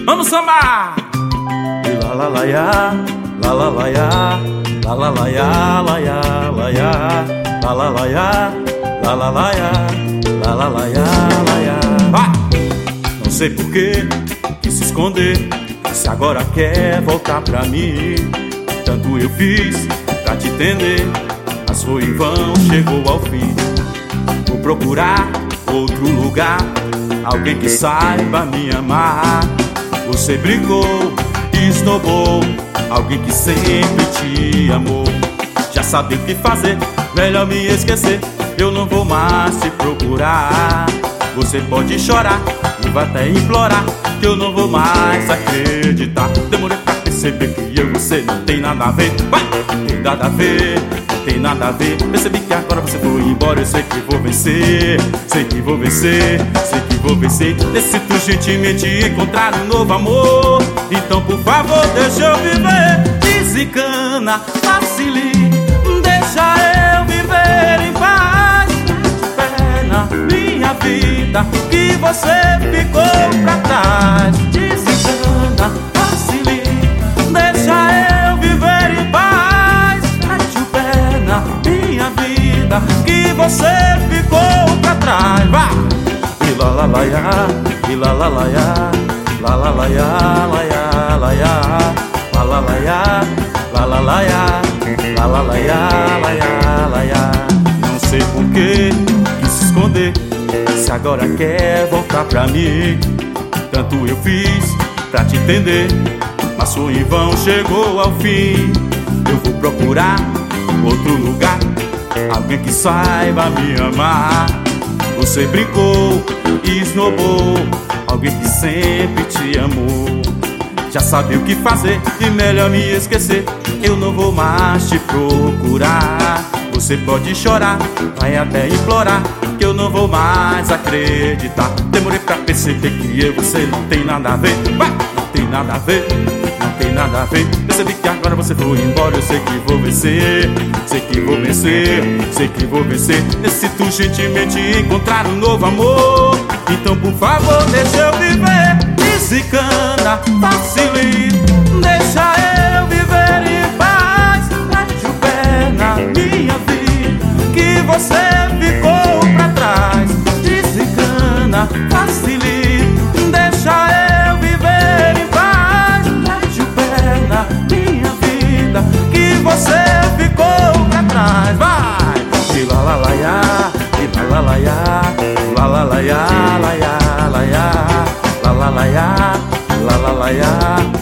Vamos sambar! La la la ya, la la la ya, la la la ya, la ya la ya, la la la ya, la la la ya, la la la ya, la ya. Vai! Não sei por que quis se esconder, se agora quer voltar pra mim. Tanto eu fiz pra te entender, mas foi em vão, chegou ao fim. Vou procurar outro lugar, alguém que saiba me amar. Você brincou, esnobou, alguém que sempre te amou. Já sabe o que fazer, melhor me esquecer. Eu não vou mais te procurar. Você pode chorar e vai até implorar, que eu não vou mais acreditar. Demorei pra perceber que eu e você não tem nada a ver. Vai! Não tem nada a ver, não tem nada a ver. Percebi que agora você foi embora, eu sei que vou vencer. Sei que vou vencer, sei que vou vencer. Decido gentilmente encontrar um novo amor. Então por favor deixa eu viver. Desencana, facilite, deixa eu viver em paz. Fé na minha vida que você ficou pra trás. Desencana, facilite, deixa eu viver em paz. Mete o pé na minha vida que você ficou pra trás. Vá! E lá lá lá ya, e lá lá lá ya, lá lá lá ya, lá ya lá ya, lá lá lá ya, lá lá lá ya, lá lá lá ya, lá ya lá ya. Não sei por que quis se esconder, se agora quer voltar pra mim. Tanto eu fiz pra te entender, mas foi em vão, chegou ao fim. Eu vou procurar outro lugar, alguém que saiba me amar. Você brincou, esnobou, alguém que sempre te amou. Já sabe o que fazer e melhor me esquecer. Eu não vou mais te procurar. Você pode chorar, vai até implorar, que eu não vou mais acreditar. Demorei pra perceber que eu e você não tem nada a ver. Vai! Não tem nada a ver, não tem nada a ver. Percebi que agora você foi embora, eu sei que vou vencer. Sei que vou vencer, sei que vou vencer. Decido gentilmente encontrar um novo amor. Então por favor deixa eu viver. Desencana, facilite, deixa eu viver em paz. Mete o pé na minha vida que você ficou pra trás. Desencana, facilite, deixa eu viver em paz. Mete o pé na minha vida que você ficou pra trás. Vai! E lá lá lá ya, e lá lá lá ya, lá lá lá ya, lá ya lá ya, lá lá lá ya, lá lá lá ya.